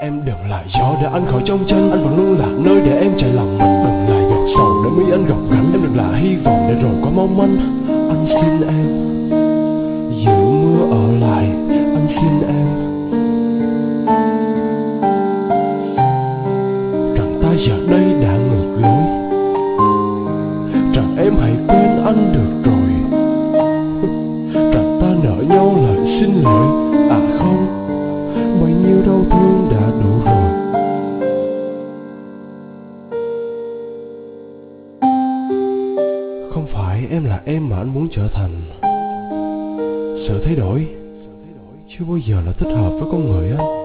Em đừng là gió để anh khỏi trong tranh, anh vẫn luôn là nơi để em chạy lòng mình. Đừng là giọt sầu để mi anh gọc gánh, em đừng là hy vọng để rồi quá mong manh. Anh xin em giữ mưa ở lại, anh xin em rằng ta giờ đây đã ngược lối, rằng em hãy quên anh được rồi, rằng ta nợ nhau lời xin lỗi. À không, bấy nhiêu đau thương đã đủ rồi. Không phải em là em mà anh muốn trở thành. Sự thay đổi chưa bao giờ là thích hợp với con người anh.